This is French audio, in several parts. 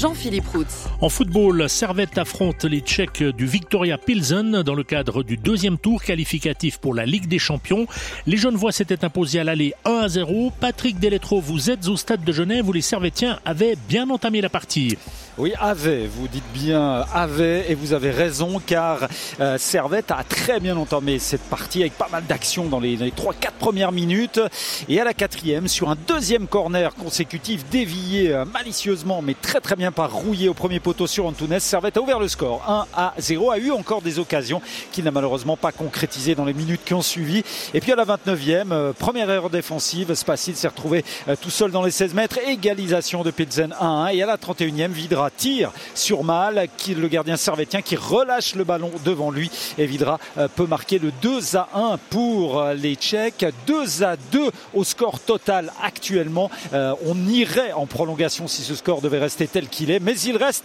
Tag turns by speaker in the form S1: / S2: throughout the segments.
S1: Jean-Philippe Roux.
S2: En football, Servette affronte les Tchèques du Viktoria Pilsen dans le cadre du deuxième tour qualificatif pour la Ligue des Champions. Les Genevois s'étaient imposés à l'aller 1-0. Patrick Deletro, vous êtes au stade de Genève où les Servettiens avaient bien entamé la partie.
S3: Oui, vous dites bien avait, et vous avez raison, car Servette a très bien entamé cette partie avec pas mal d'actions dans les 3-4 premières minutes. Et à la 4e, sur un deuxième corner consécutif dévié malicieusement, mais très très bien par Rouillé au premier poteau sur Antunes, Servette a ouvert le score 1-0, a eu encore des occasions qu'il n'a malheureusement pas concrétisées dans les minutes qui ont suivi. Et puis à la 29e, première erreur défensive, Spassil s'est retrouvé tout seul dans les 16 mètres, égalisation de Pilsen 1-1. Et à la 31e, Vidra tire sur Mal, le gardien servettien qui relâche le ballon devant lui, et Vidra peut marquer le 2-1 pour les Tchèques. 2-2 au score total actuellement. On irait en prolongation si ce score devait rester tel qu'il est, mais il reste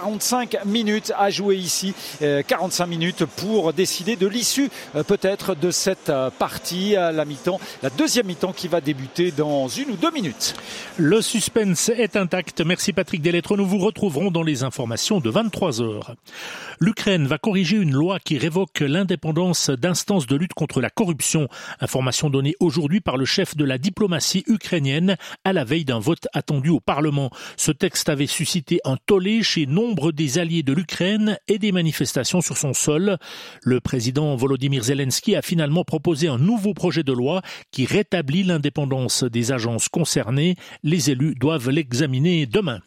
S3: 45 minutes à jouer ici, 45 minutes pour décider de l'issue peut-être de cette partie à la mi-temps, la deuxième mi-temps qui va débuter dans 1 ou 2 minutes.
S2: Le suspense est intact. Merci Patrick Delettre. Nous vous retrouverons dans les informations de 23h. L'Ukraine va corriger une loi qui révoque l'indépendance d'instances de lutte contre la corruption. Information donnée aujourd'hui par le chef de la diplomatie ukrainienne à la veille d'un vote attendu au Parlement. Ce texte avait suscité un tollé chez nombre des alliés de l'Ukraine et des manifestations sur son sol. Le président Volodymyr Zelensky a finalement proposé un nouveau projet de loi qui rétablit l'indépendance des agences concernées. Les élus doivent l'examiner demain.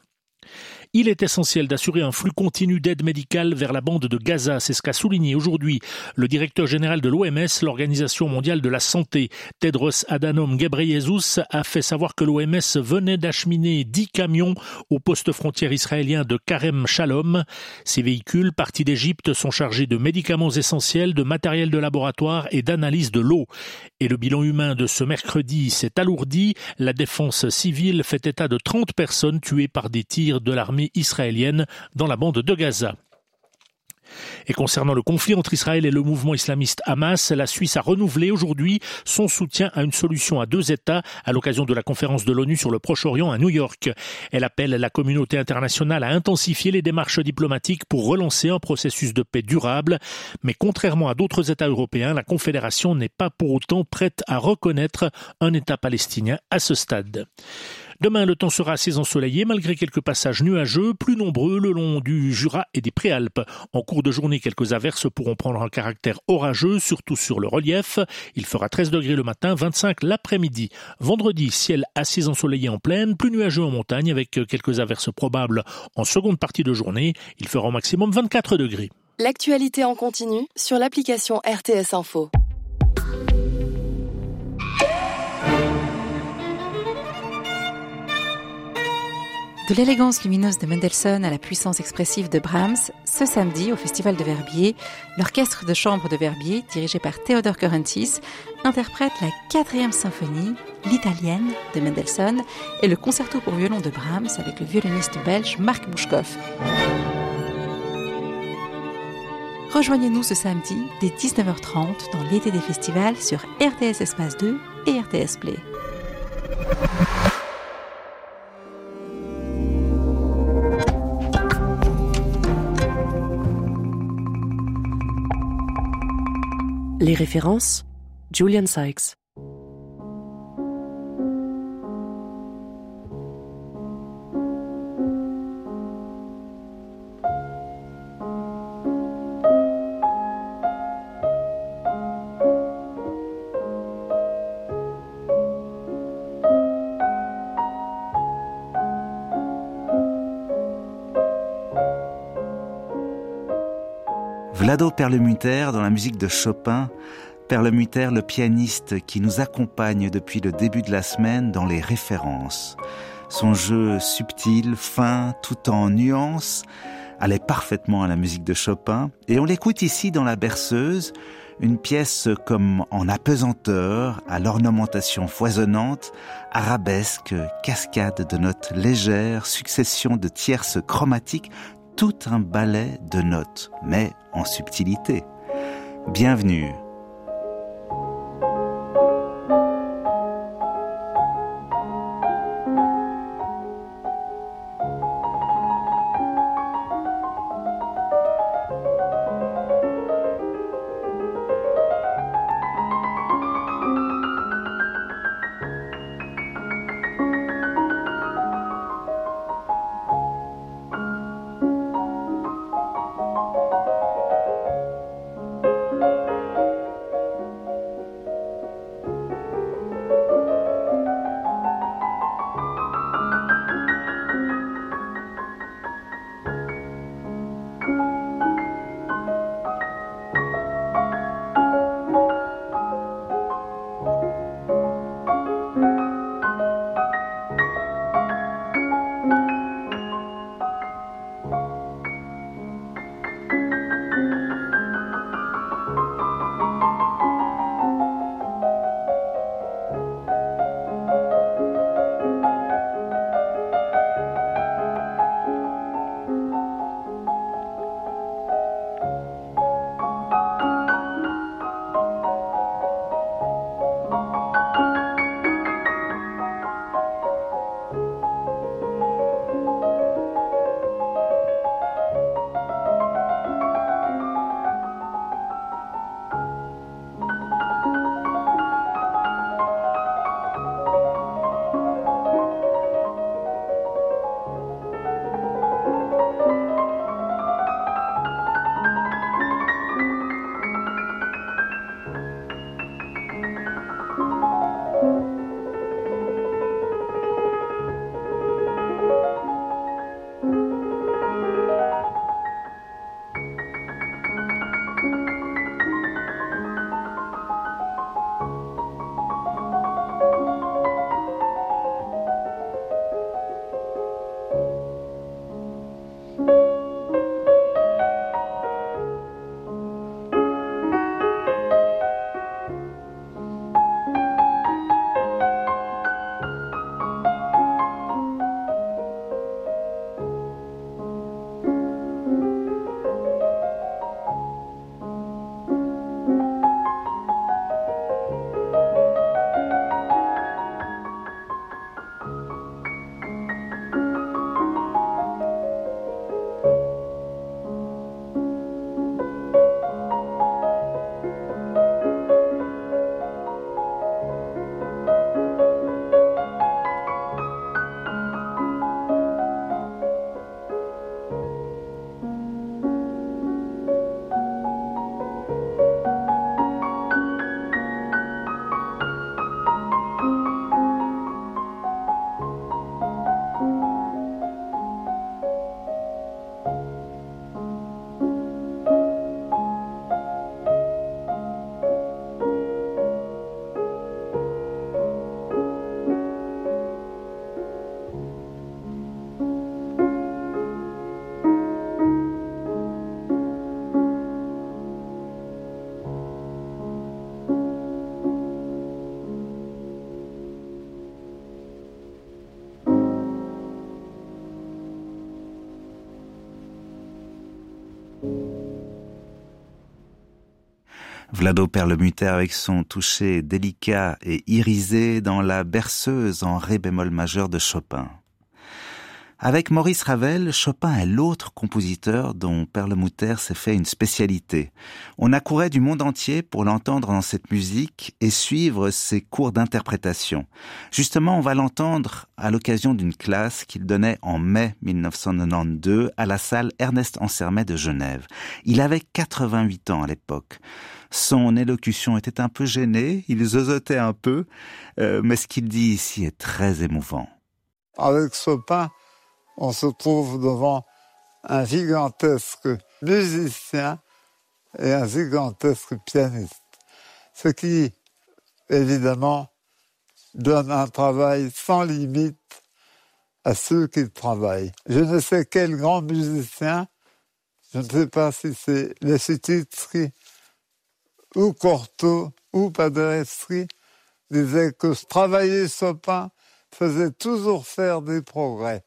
S2: Il est essentiel d'assurer un flux continu d'aide médicale vers la bande de Gaza. C'est ce qu'a souligné aujourd'hui le directeur général de l'OMS, l'Organisation mondiale de la santé. Tedros Adhanom Ghebreyesus a fait savoir que l'OMS venait d'acheminer 10 camions au poste frontière israélien de Karem Shalom. Ces véhicules, partis d'Égypte, sont chargés de médicaments essentiels, de matériel de laboratoire et d'analyse de l'eau. Et le bilan humain de ce mercredi s'est alourdi. La défense civile fait état de 30 personnes tuées par des tirs de l'armée israélienne dans la bande de Gaza. Et concernant le conflit entre Israël et le mouvement islamiste Hamas, la Suisse a renouvelé aujourd'hui son soutien à une solution à 2 États à l'occasion de la conférence de l'ONU sur le Proche-Orient à New York. Elle appelle la communauté internationale à intensifier les démarches diplomatiques pour relancer un processus de paix durable. Mais contrairement à d'autres États européens, la Confédération n'est pas pour autant prête à reconnaître un État palestinien à ce stade. Demain, le temps sera assez ensoleillé malgré quelques passages nuageux, plus nombreux le long du Jura et des Préalpes. En cours de journée, quelques averses pourront prendre un caractère orageux, surtout sur le relief. Il fera 13 degrés le matin, 25 l'après-midi. Vendredi, ciel assez ensoleillé en plaine, plus nuageux en montagne avec quelques averses probables en seconde partie de journée. Il fera au maximum 24 degrés.
S1: L'actualité en continu sur l'application RTS Info.
S4: De l'élégance lumineuse de Mendelssohn à la puissance expressive de Brahms, ce samedi, au Festival de Verbier, l'orchestre de chambre de Verbier, dirigé par Theodor Courentis, interprète la 4e symphonie, l'italienne de Mendelssohn, et le concerto pour violon de Brahms avec le violoniste belge Marc Bouchkov. Rejoignez-nous ce samedi dès 19h30 dans l'été des festivals sur RTS Espace 2 et RTS Play.
S5: Les références, Julian Sykes.
S6: Vlado Perlemuter dans la musique de Chopin, Perlemuter le pianiste qui nous accompagne depuis le début de la semaine dans les références. Son jeu subtil, fin, tout en nuances, allait parfaitement à la musique de Chopin et on l'écoute ici dans La Berceuse, une pièce comme en apesanteur, à l'ornementation foisonnante, arabesque, cascade de notes légères, succession de tierces chromatiques, tout un ballet de notes, mais en subtilité. Bienvenue. Vlado Perlemuter avec son toucher délicat et irisé dans la berceuse en ré bémol majeur de Chopin. Avec Maurice Ravel, Chopin est l'autre compositeur dont Perlemuter s'est fait une spécialité. On accourait du monde entier pour l'entendre dans cette musique et suivre ses cours d'interprétation. Justement, on va l'entendre à l'occasion d'une classe qu'il donnait en mai 1992 à la salle Ernest Ansermet de Genève. Il avait 88 ans à l'époque. Son élocution était un peu gênée, il zozotait un peu, mais ce qu'il dit ici est très émouvant.
S7: Avec Chopin, on se trouve devant un gigantesque musicien et un gigantesque pianiste. Ce qui, évidemment, donne un travail sans limite à ceux qui travaillent. Je ne sais quel grand musicien, je ne sais pas si c'est Leschetizky ou Cortot ou Paderewski, disait que travailler Chopin faisait toujours faire des progrès.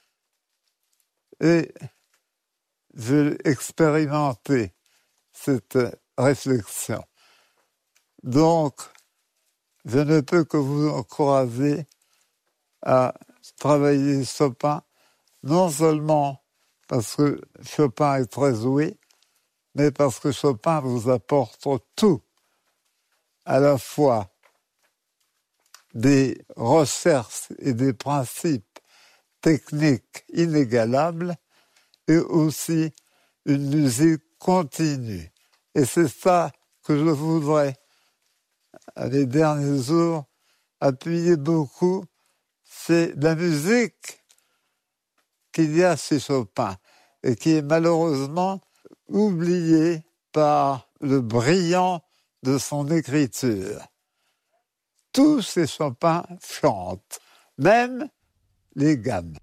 S7: Et j'ai expérimenté cette réflexion. Donc, je ne peux que vous encourager à travailler Chopin, non seulement parce que Chopin est très doué, mais parce que Chopin vous apporte tout, à la fois des recherches et des principes technique inégalables et aussi une musique continue. Et c'est ça que je voudrais, à les derniers jours, appuyer beaucoup, c'est la musique qu'il y a chez Chopin et qui est malheureusement oubliée par le brillant de son écriture. Tous ces Chopin chantent, même les gammes.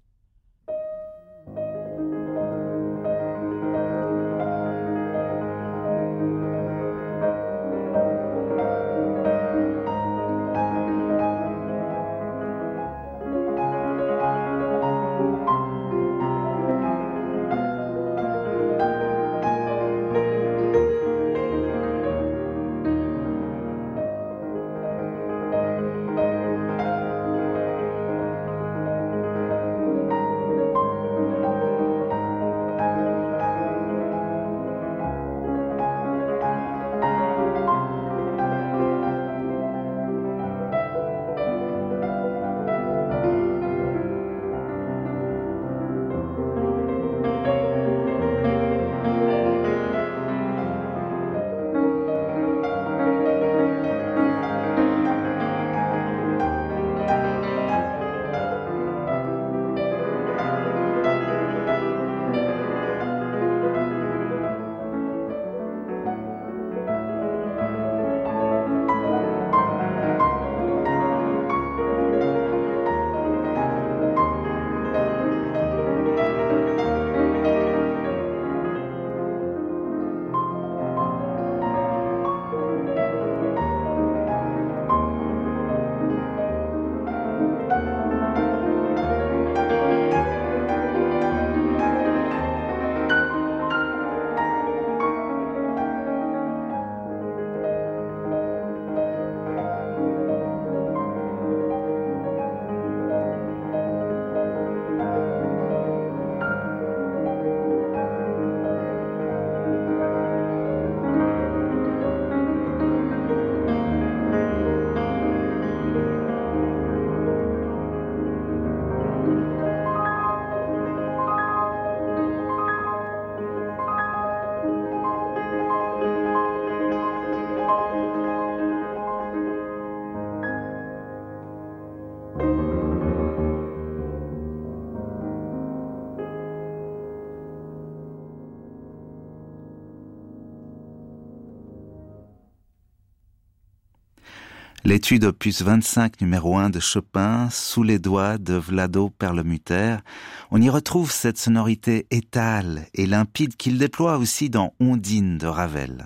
S6: L'étude opus 25 numéro 1 de Chopin, Sous les doigts de Vlado Perlemuter. On y retrouve cette sonorité étale et limpide qu'il déploie aussi dans Ondine de Ravel.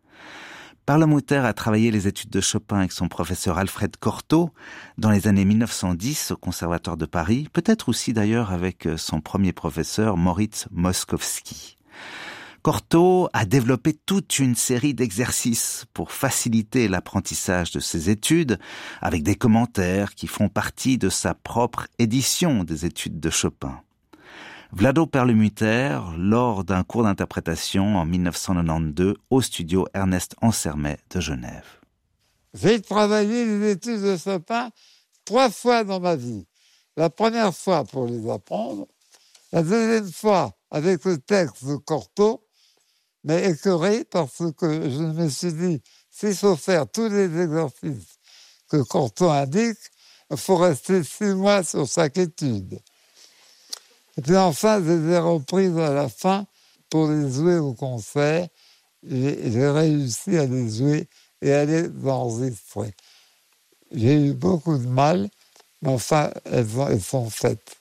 S6: Perlemuter a travaillé les études de Chopin avec son professeur Alfred Cortot dans les années 1910 au Conservatoire de Paris, peut-être aussi d'ailleurs avec son premier professeur Moritz Moszkowski. Cortot a développé toute une série d'exercices pour faciliter l'apprentissage de ses études, avec des commentaires qui font partie de sa propre édition des études de Chopin. Vlado Perlemuter, lors d'un cours d'interprétation en 1992 au studio Ernest Ansermet de Genève.
S7: J'ai travaillé les études de Chopin 3 fois dans ma vie. La première fois pour les apprendre, la deuxième fois avec le texte de Cortot, mais écœuré parce que je me suis dit, s'il faut faire tous les exercices que Cortot indique, il faut rester 6 mois sur chaque étude. Et puis enfin, je les ai reprises à la fin pour les jouer au concert. J'ai réussi à les jouer et à les enregistrer. J'ai eu beaucoup de mal, mais enfin, elles sont faites.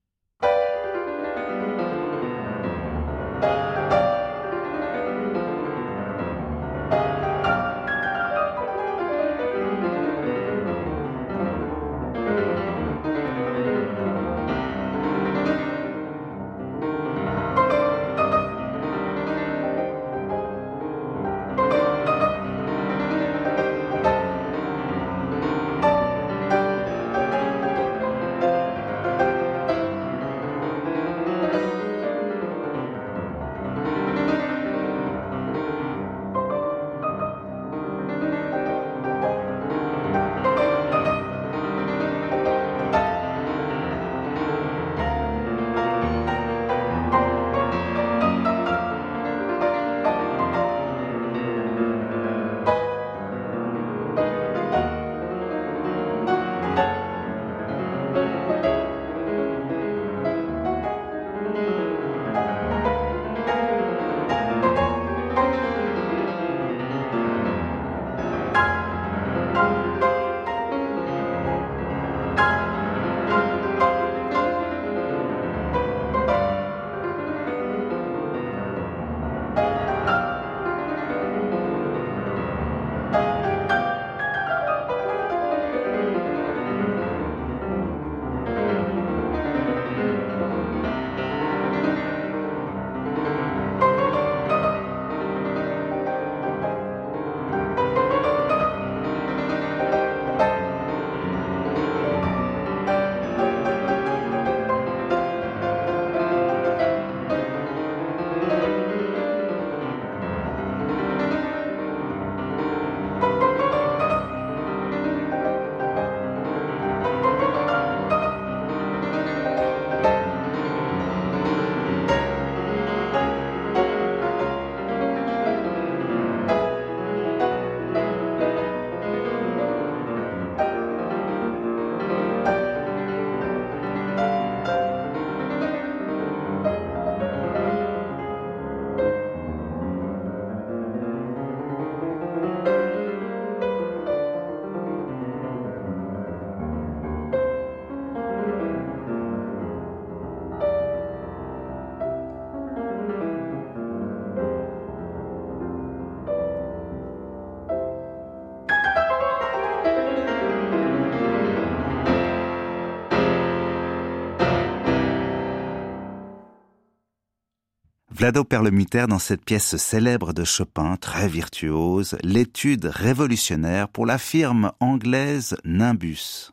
S6: Vlado Perlemuter dans cette pièce célèbre de Chopin, très virtuose, l'étude révolutionnaire pour la firme anglaise Nimbus.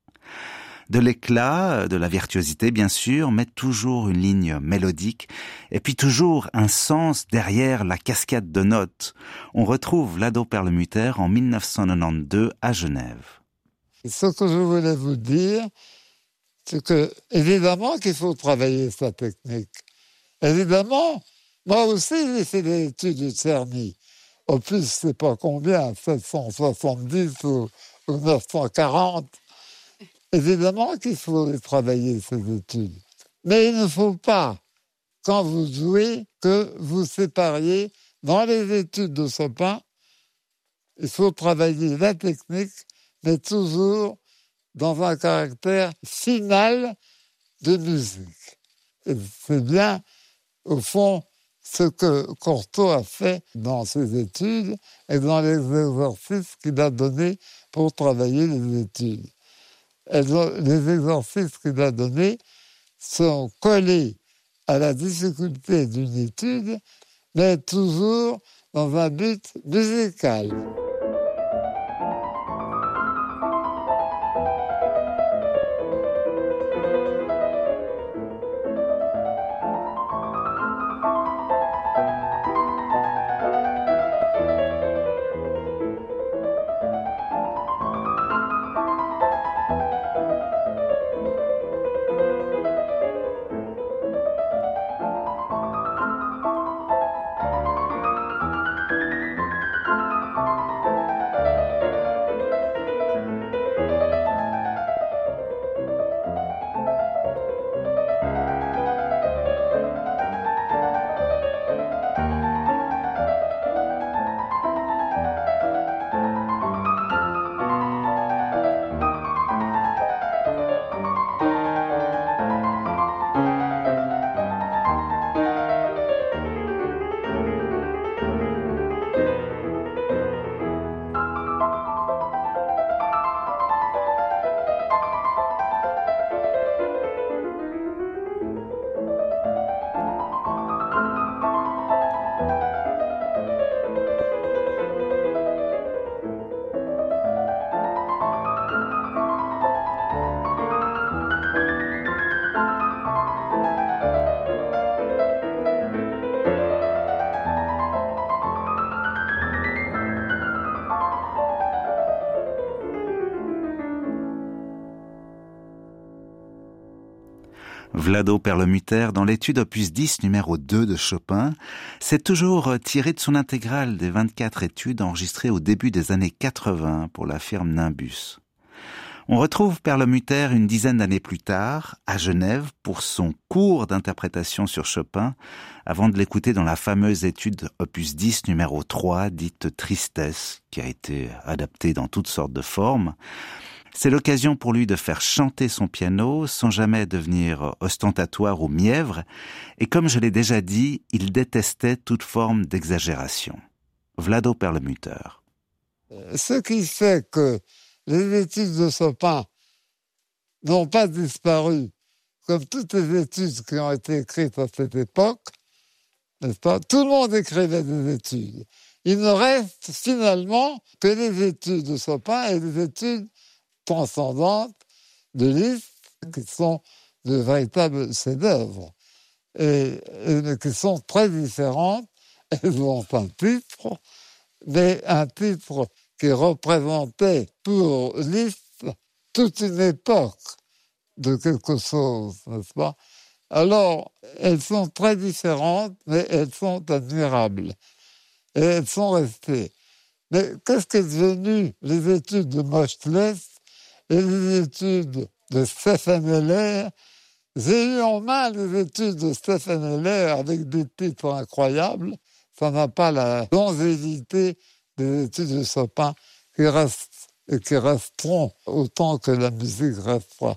S6: De l'éclat, de la virtuosité bien sûr, mais toujours une ligne mélodique, et puis toujours un sens derrière la cascade de notes. On retrouve Vlado Perlemuter en 1992 à Genève.
S7: Ce que je voulais vous dire, c'est que évidemment qu'il faut travailler sa technique. Évidemment, moi aussi j'ai fait des études de Czerny. Au plus, je ne sais pas combien, 770 ou 940. Évidemment qu'il faut travailler ces études. Mais il ne faut pas, quand vous jouez, que vous sépariez dans les études de Chopin. Il faut travailler la technique, mais toujours dans un caractère final de musique. Et c'est bien, au fond, ce que Cortot a fait dans ses études et dans les exercices qu'il a donnés pour travailler les études. Les exercices qu'il a donnés sont collés à la difficulté d'une étude mais toujours dans un but musical.
S6: Vlado Perlemuter, dans l'étude opus 10 numéro 2 de Chopin, c'est toujours tiré de son intégrale des 24 études enregistrées au début des années 80 pour la firme Nimbus. On retrouve Perlemuter une dizaine d'années plus tard, à Genève, pour son cours d'interprétation sur Chopin, avant de l'écouter dans la fameuse étude opus 10 numéro 3, dite Tristesse, qui a été adaptée dans toutes sortes de formes. C'est l'occasion pour lui de faire chanter son piano sans jamais devenir ostentatoire ou mièvre, et comme je l'ai déjà dit, il détestait toute forme d'exagération. Vlado Perlemuter.
S7: Ce qui fait que les études de Chopin n'ont pas disparu, comme toutes les études qui ont été écrites à cette époque, n'est-ce pas? Tout le monde écrivait des études. Il ne reste finalement que les études de Chopin et les études transcendantes de Liszt, qui sont de véritables chefs-d'œuvre, et qui sont très différentes. Elles ont un titre, mais un titre qui représentait pour Liszt toute une époque de quelque chose, n'est-ce pas? Alors, elles sont très différentes, mais elles sont admirables. Et elles sont restées. Mais qu'est-ce qu'est devenu les études de Mochtles et les études de Stéphane Heller? J'ai eu en main les études de Stéphane Heller avec des titres incroyables. Ça n'a pas la longévité des études de Chopin qui restent et qui resteront autant que la musique restera.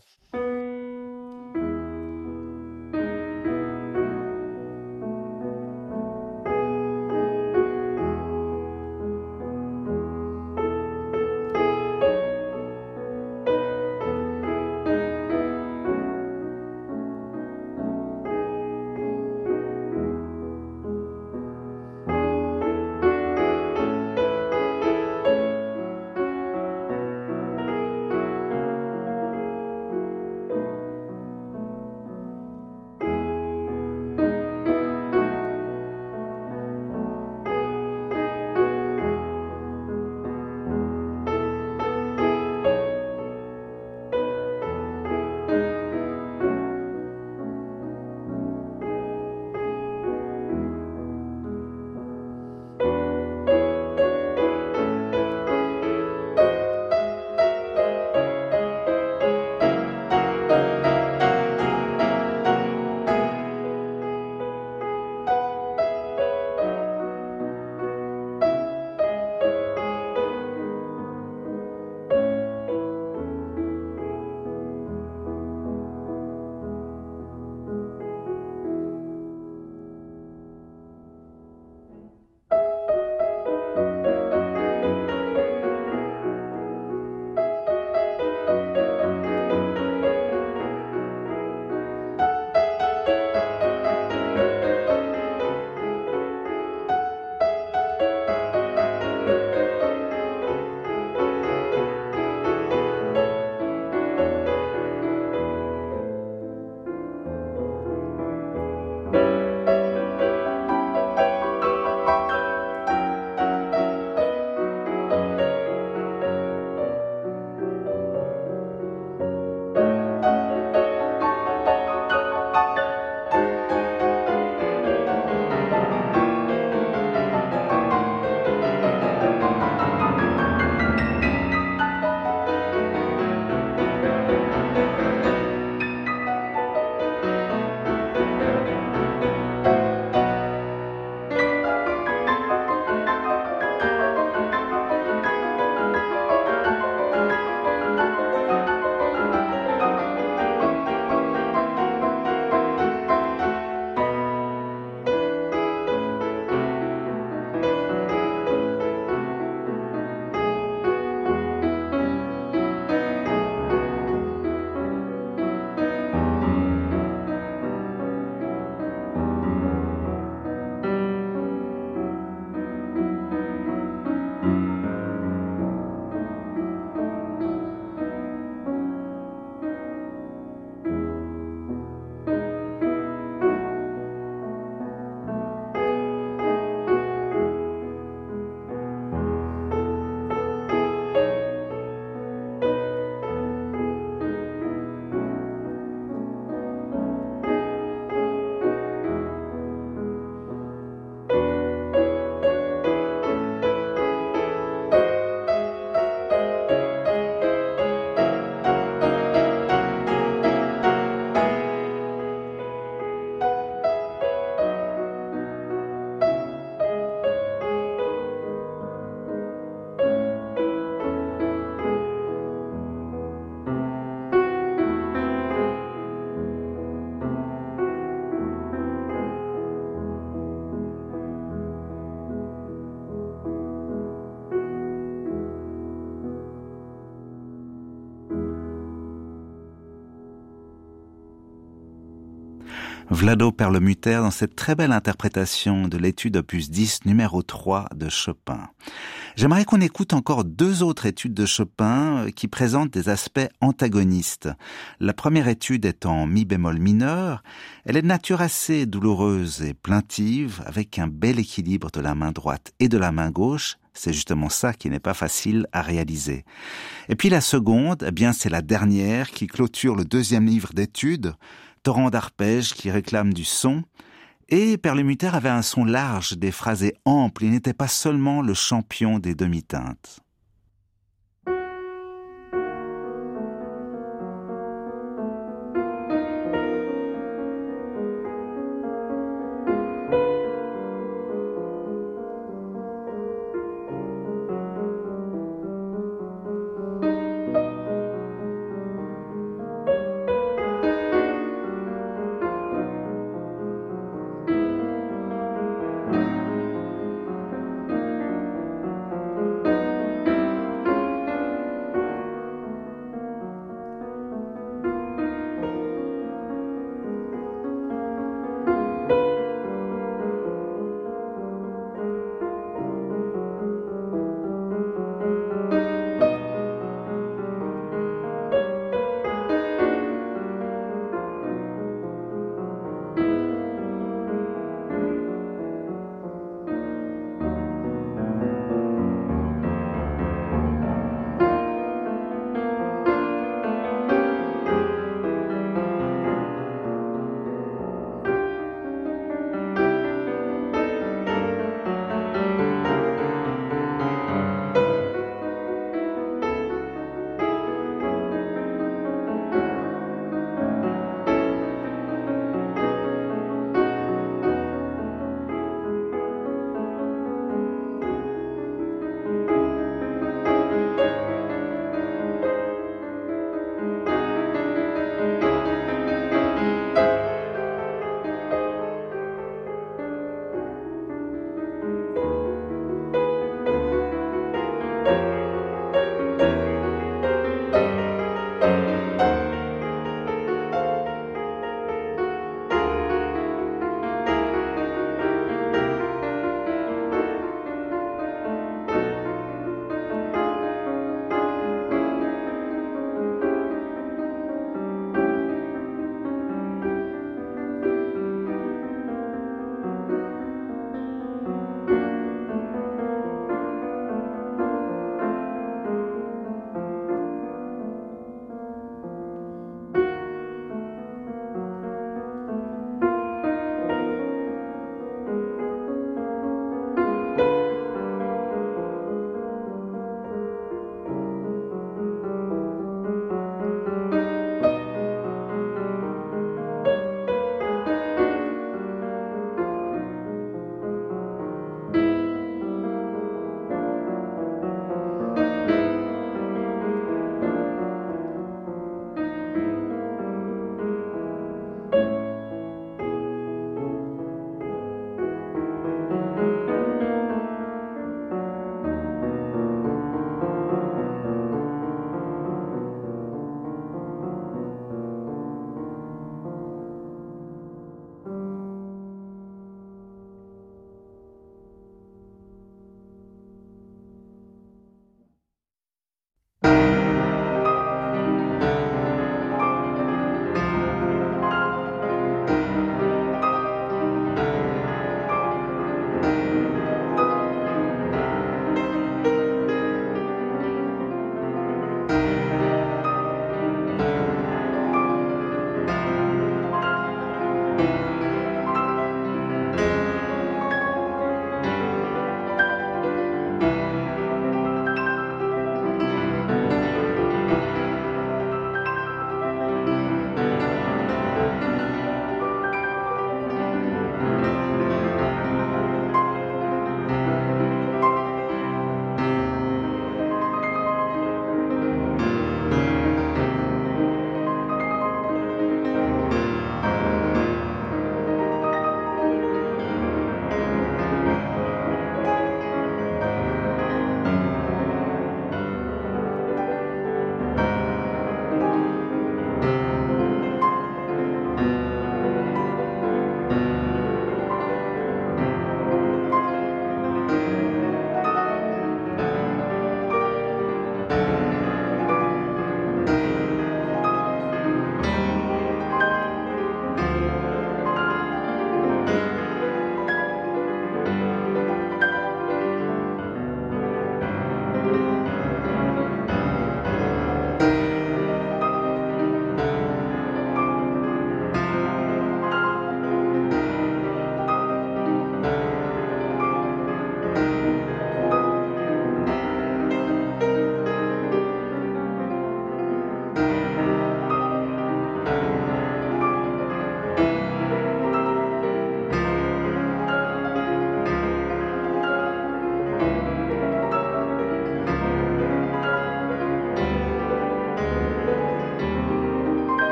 S6: Vlado Perlemuter dans cette très belle interprétation de l'étude opus 10 numéro 3 de Chopin. J'aimerais qu'on écoute encore 2 autres études de Chopin qui présentent des aspects antagonistes. La première étude est en mi bémol mineur. Elle est de nature assez douloureuse et plaintive, avec un bel équilibre de la main droite et de la main gauche. C'est justement ça qui n'est pas facile à réaliser. Et puis la seconde, eh bien c'est la dernière qui clôture le 2e livre d'études, Torrent d'arpèges qui réclame du son. Et Perlemuter avait un son large, des phrasés amples, il n'était pas seulement le champion des demi-teintes.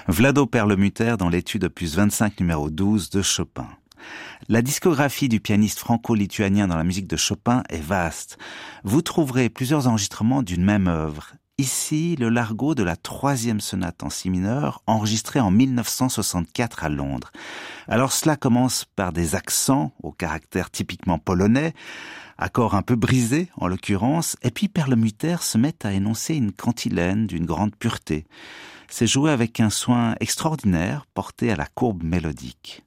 S6: Vlado Perlemuter dans l'étude opus 25 numéro 12 de Chopin. La discographie du pianiste franco-lituanien dans la musique de Chopin est vaste. Vous trouverez plusieurs enregistrements d'une même œuvre. Ici, le largo de la 3e sonate en si mineur, enregistrée en 1964 à Londres. Alors cela commence par des accents au caractère typiquement polonais, accords un peu brisés en l'occurrence, et puis Perlemuter se met à énoncer une cantilène d'une grande pureté. C'est joué avec un soin extraordinaire porté à la courbe mélodique.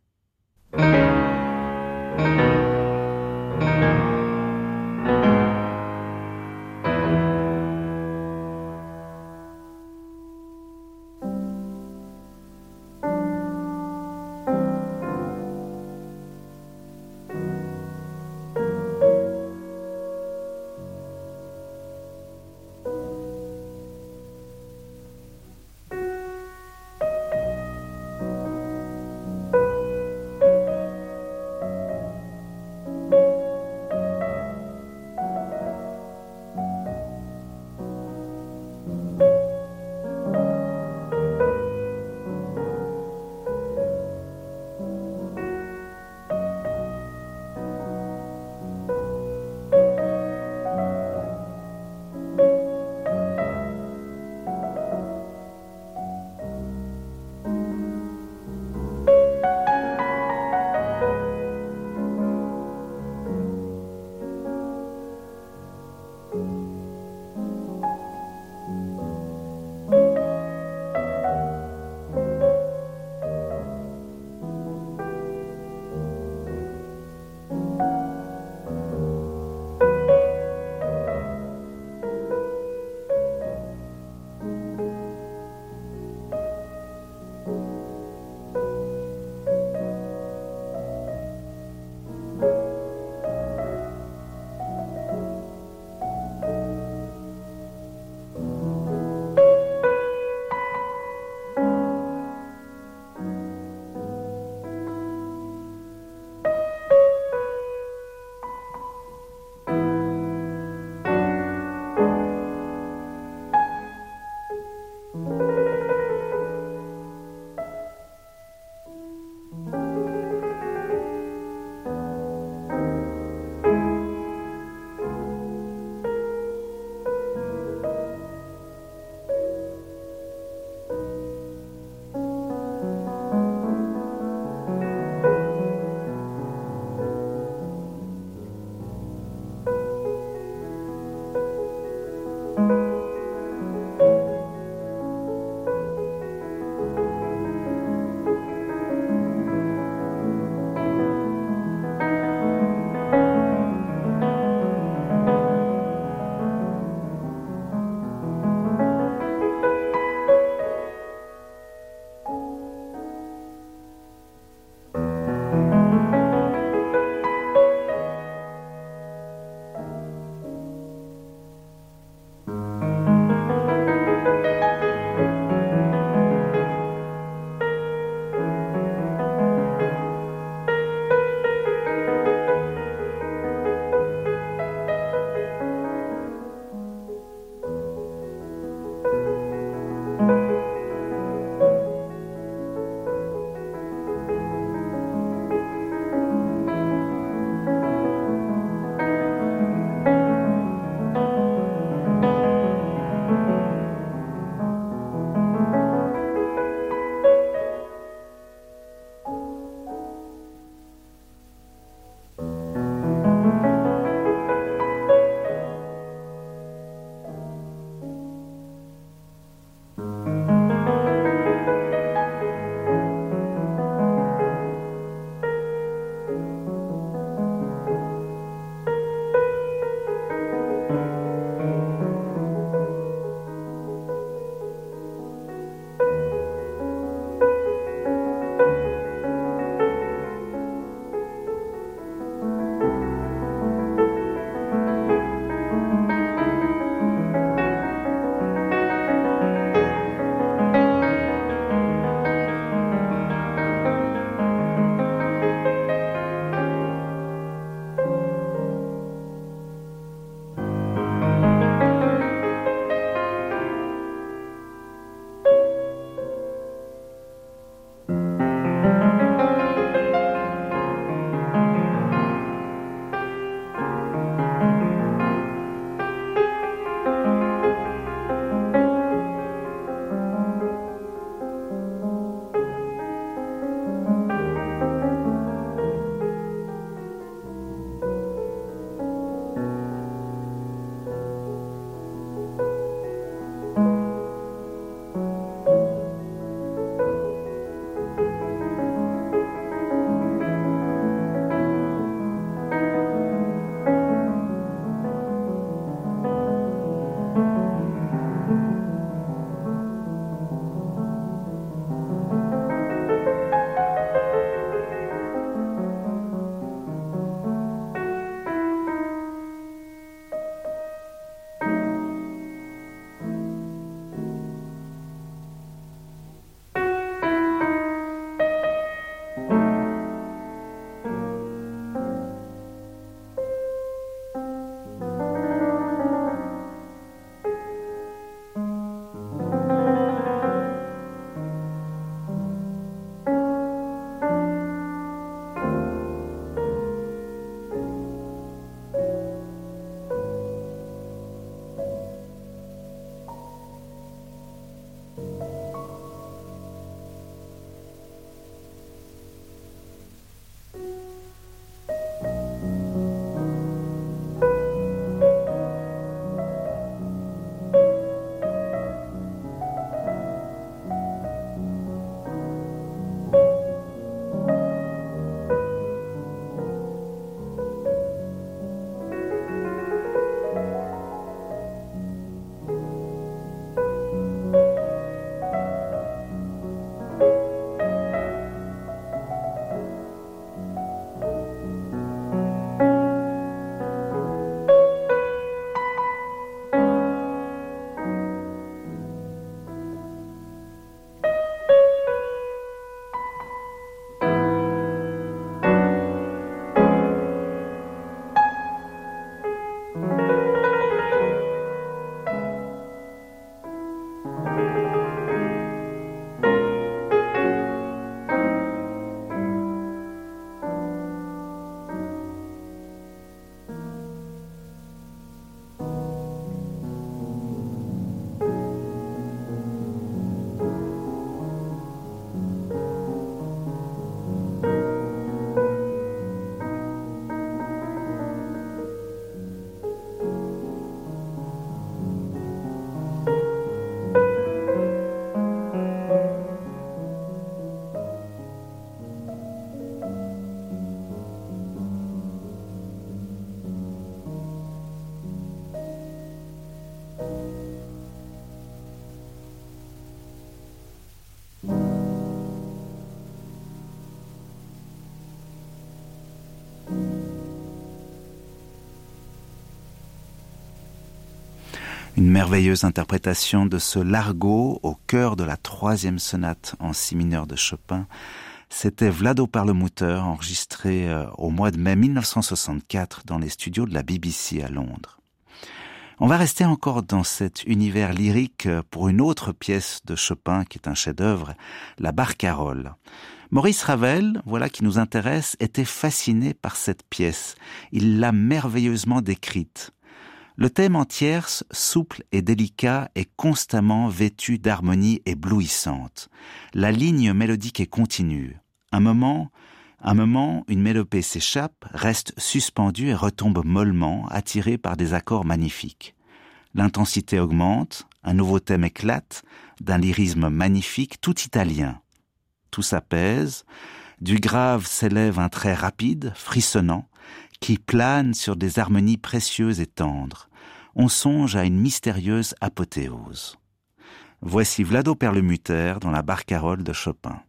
S6: Une merveilleuse interprétation de ce largo au cœur de la 3e sonate en si mineur de Chopin. C'était Vlado Perlmutter, enregistré au mois de mai 1964 dans les studios de la BBC à Londres. On va rester encore dans cet univers lyrique pour une autre pièce de Chopin qui est un chef-d'œuvre, la Barcarolle. Maurice Ravel, voilà qui nous intéresse, était fasciné par cette pièce. Il l'a merveilleusement décrite. Le thème en tierce, souple et délicat, est constamment vêtu d'harmonies éblouissantes. La ligne mélodique est continue. Un moment, une mélopée s'échappe, reste suspendue et retombe mollement, attirée par des accords magnifiques. L'intensité augmente, un nouveau thème éclate, d'un lyrisme magnifique, tout italien. Tout s'apaise, du grave s'élève un trait rapide, frissonnant, qui plane sur des harmonies précieuses et tendres. On songe à une mystérieuse apothéose. Voici Vlado Perlmutter dans la Barcarolle de Chopin.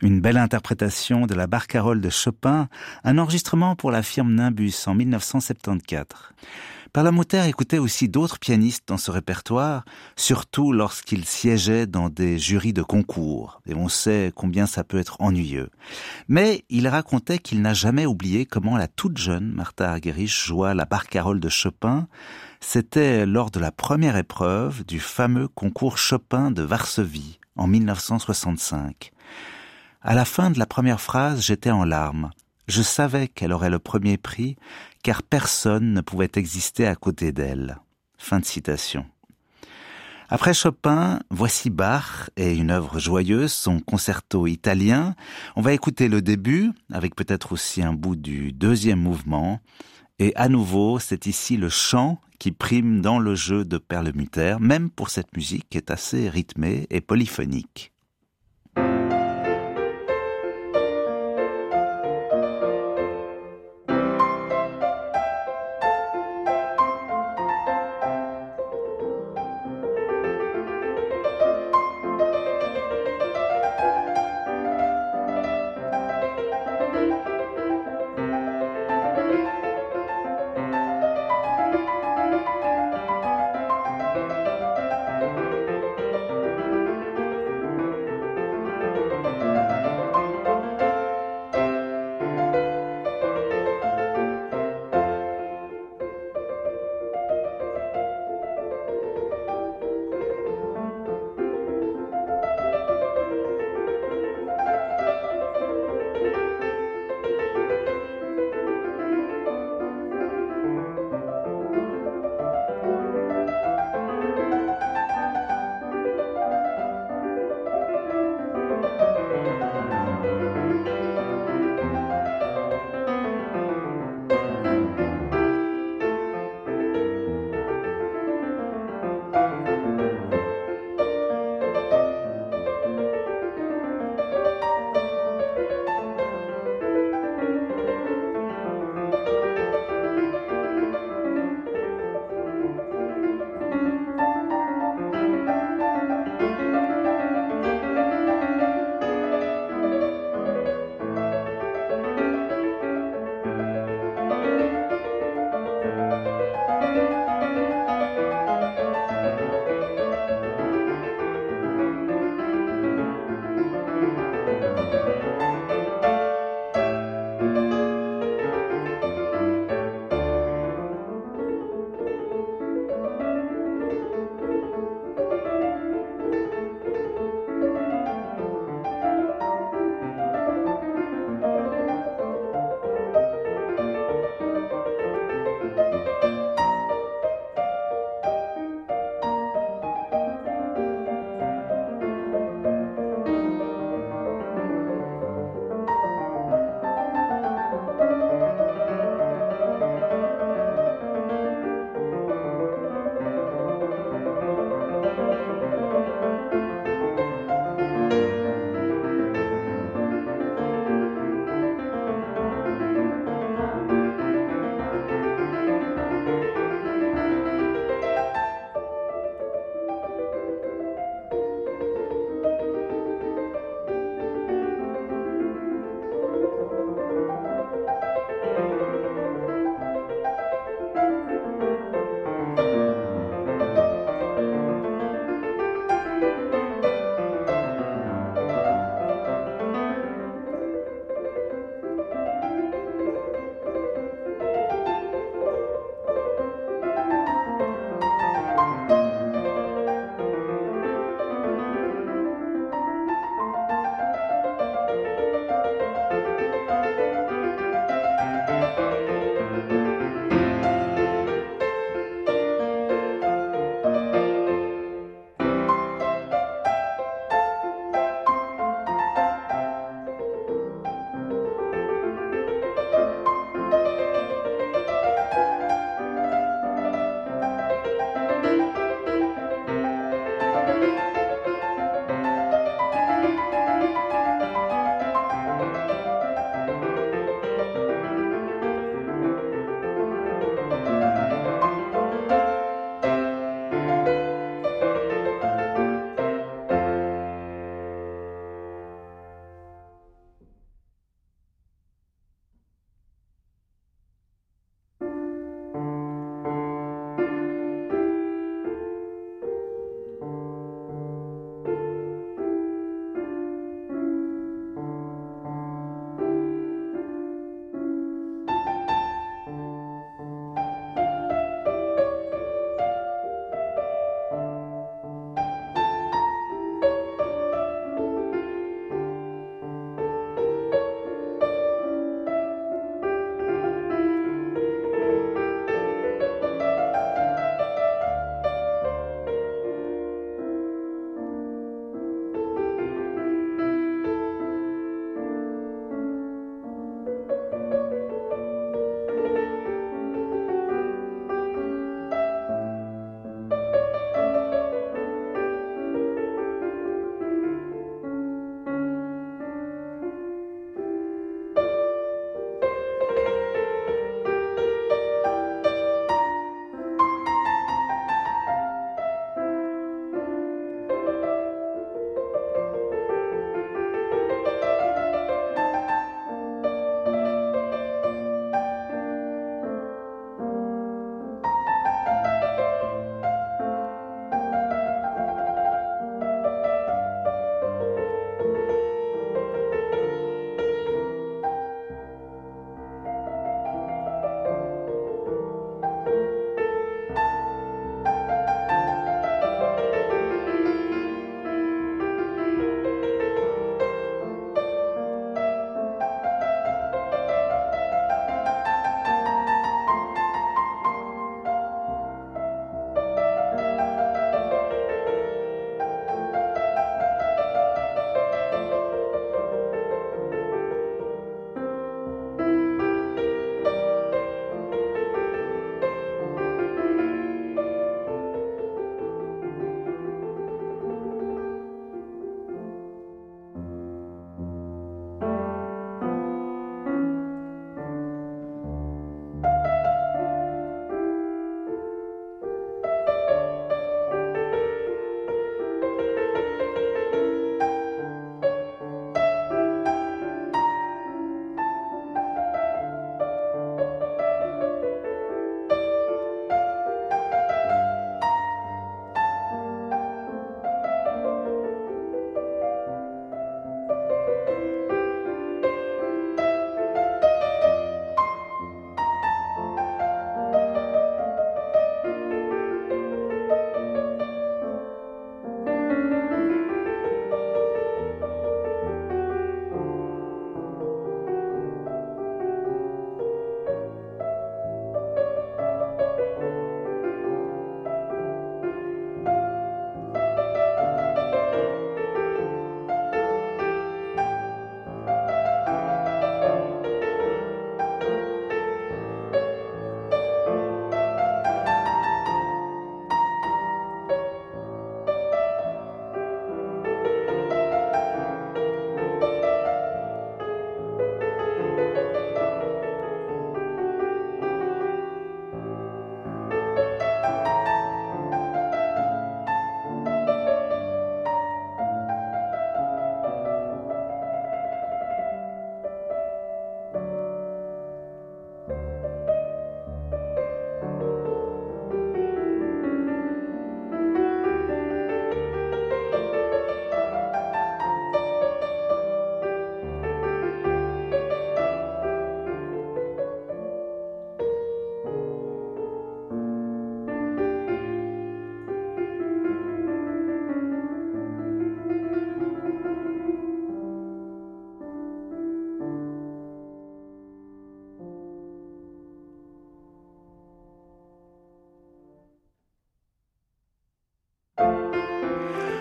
S6: Une belle interprétation de la Barcarolle de Chopin, un enregistrement pour la firme Nimbus en 1974. Perlmutter écoutait aussi d'autres pianistes dans ce répertoire, surtout lorsqu'il siégeait dans des jurys de concours. Et on sait combien ça peut être ennuyeux. Mais il racontait qu'il n'a jamais oublié comment la toute jeune Martha Argerich joua la Barcarolle de Chopin. C'était lors de la première épreuve du fameux concours Chopin de Varsovie en 1965. À la fin de la première phrase, j'étais en larmes. Je savais qu'elle aurait le premier prix, car personne ne pouvait exister à côté d'elle. Fin de citation. Après Chopin, voici Bach et une œuvre joyeuse, son concerto italien. On va écouter le début, avec peut-être aussi un bout du deuxième mouvement. Et à nouveau, c'est ici le chant qui prime dans le jeu de Perlmutter, même pour cette musique qui est assez rythmée et polyphonique.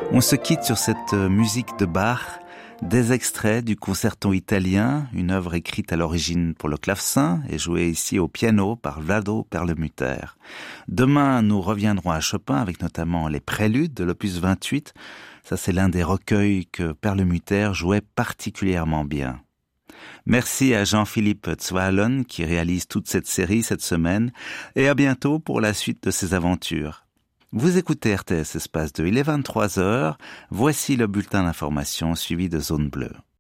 S6: On se quitte sur cette musique de Bach, des extraits du Concerto italien, une œuvre écrite à l'origine pour le clavecin et jouée ici au piano par Vlado Perlemuter. Demain, nous reviendrons à Chopin avec notamment les préludes de l'opus 28. Ça, c'est l'un des recueils que Perlemuter jouait particulièrement bien. Merci à Jean-Philippe Zwalen qui réalise toute cette série cette semaine et à bientôt pour la suite de ses aventures. Vous écoutez RTS Espace 2, il est 23h, voici le bulletin d'information suivi de Zone Bleue.